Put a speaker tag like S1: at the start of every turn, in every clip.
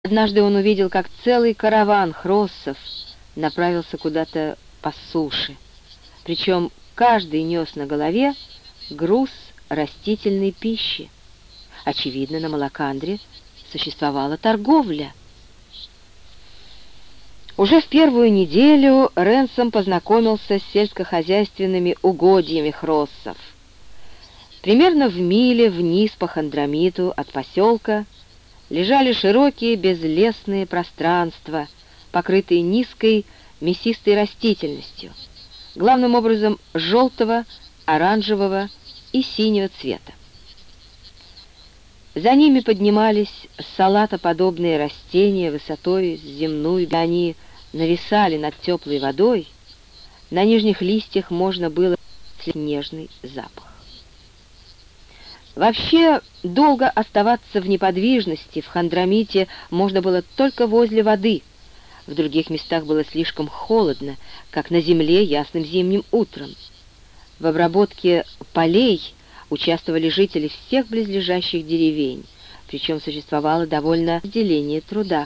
S1: Однажды он увидел, как целый караван хроссов направился куда-то по суше, причем каждый нес на голове груз растительной пищи. Очевидно, на Малакандре существовала торговля. Уже в первую неделю Ренсом познакомился с сельскохозяйственными угодьями хроссов. Примерно в миле вниз по Хандрамиту от поселка лежали широкие безлесные пространства, покрытые низкой мясистой растительностью, главным образом желтого, оранжевого и синего цвета. За ними поднимались салатоподобные растения высотой с земную, они нависали над теплой водой, на нижних листьях можно было слышать нежный запах. Вообще, долго оставаться в неподвижности в Хандрамите можно было только возле воды. В других местах было слишком холодно, как на земле ясным зимним утром. В обработке полей участвовали жители всех близлежащих деревень, причем существовало довольно разделение труда.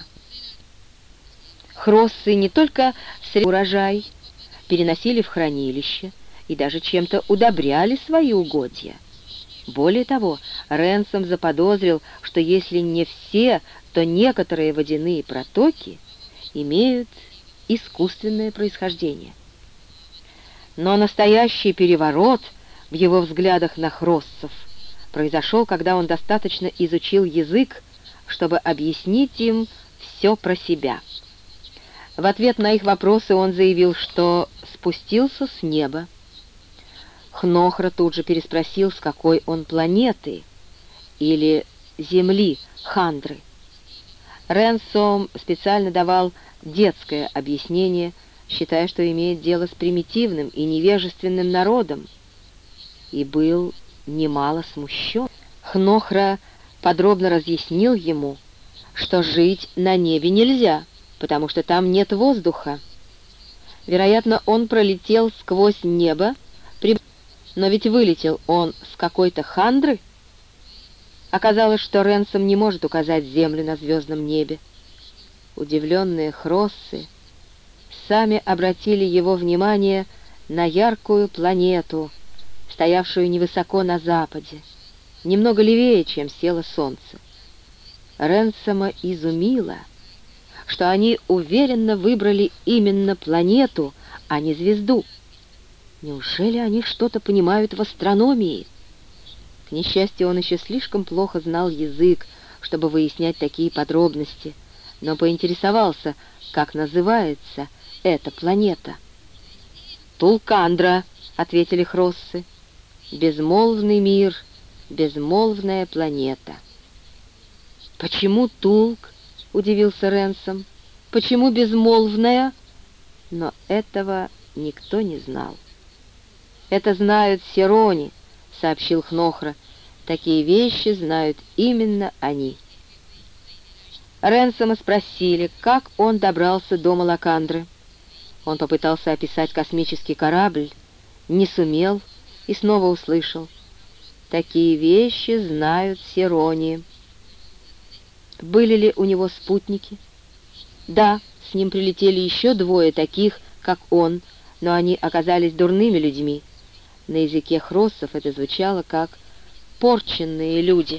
S1: Хроссы не только урожай переносили в хранилище и даже чем-то удобряли свои угодья. Более того, Ренсом заподозрил, что если не все, то некоторые водяные протоки имеют искусственное происхождение. Но настоящий переворот в его взглядах на хроссов произошел, когда он достаточно изучил язык, чтобы объяснить им все про себя. В ответ на их вопросы он заявил, что спустился с неба. Хнохра тут же переспросил, с какой он планеты, или земли, Хандры. Ренсом специально давал детское объяснение, считая, что имеет дело с примитивным и невежественным народом, и был немало смущен. Хнохра подробно разъяснил ему, что жить на небе нельзя, потому что там нет воздуха. Вероятно, он пролетел сквозь небо, но ведь вылетел он с какой-то Хандры. Оказалось, что Ренсом не может указать землю на звездном небе. Удивленные хроссы сами обратили его внимание на яркую планету, стоявшую невысоко на западе, немного левее, чем село солнце. Ренсома изумило, что они уверенно выбрали именно планету, а не звезду. Неужели они что-то понимают в астрономии? К несчастью, он еще слишком плохо знал язык, чтобы выяснять такие подробности, но поинтересовался, как называется эта планета. «Тулкандра», — ответили хроссы. «Безмолвный мир, безмолвная планета». «Почему Тулк?» — удивился Ренсом. «Почему безмолвная?» Но этого никто не знал. «Это знают Сирони», — сообщил Хнохра. «Такие вещи знают именно они». Ренсома спросили, как он добрался до Малакандры. Он попытался описать космический корабль, не сумел и снова услышал: «Такие вещи знают Сирони». Были ли у него спутники? Да, с ним прилетели еще двое таких, как он, но они оказались дурными людьми. На языке хроссов это звучало как «порченные люди».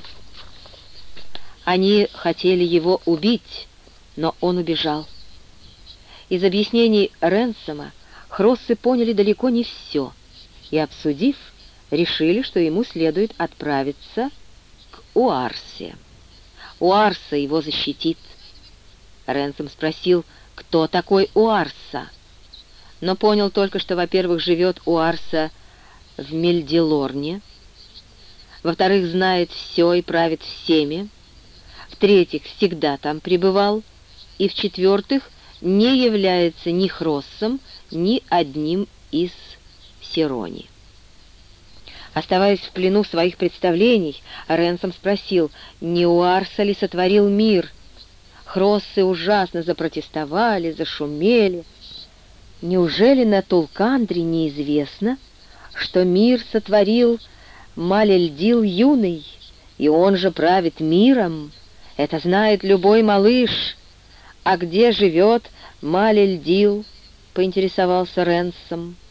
S1: Они хотели его убить, но он убежал. Из объяснений Ренсома хроссы поняли далеко не все, и, обсудив, решили, что ему следует отправиться к Уарсе. Уарса его защитит. Ренсом спросил, кто такой Уарса, но понял только, что, во-первых, живет Уарса в Мельдилорне, во-вторых, знает все и правит всеми, в-третьих, всегда там пребывал, и, в-четвертых, не является ни хроссом, ни одним из Сирони. Оставаясь в плену своих представлений, Ренсом спросил, не Уарса ли сотворил мир. Хроссы ужасно запротестовали, зашумели. Неужели на Тулкандре неизвестно, что мир сотворил Малельдил Юный, и он же правит миром, Это знает любой малыш. А где живет Малельдил?» — поинтересовался Ренсом.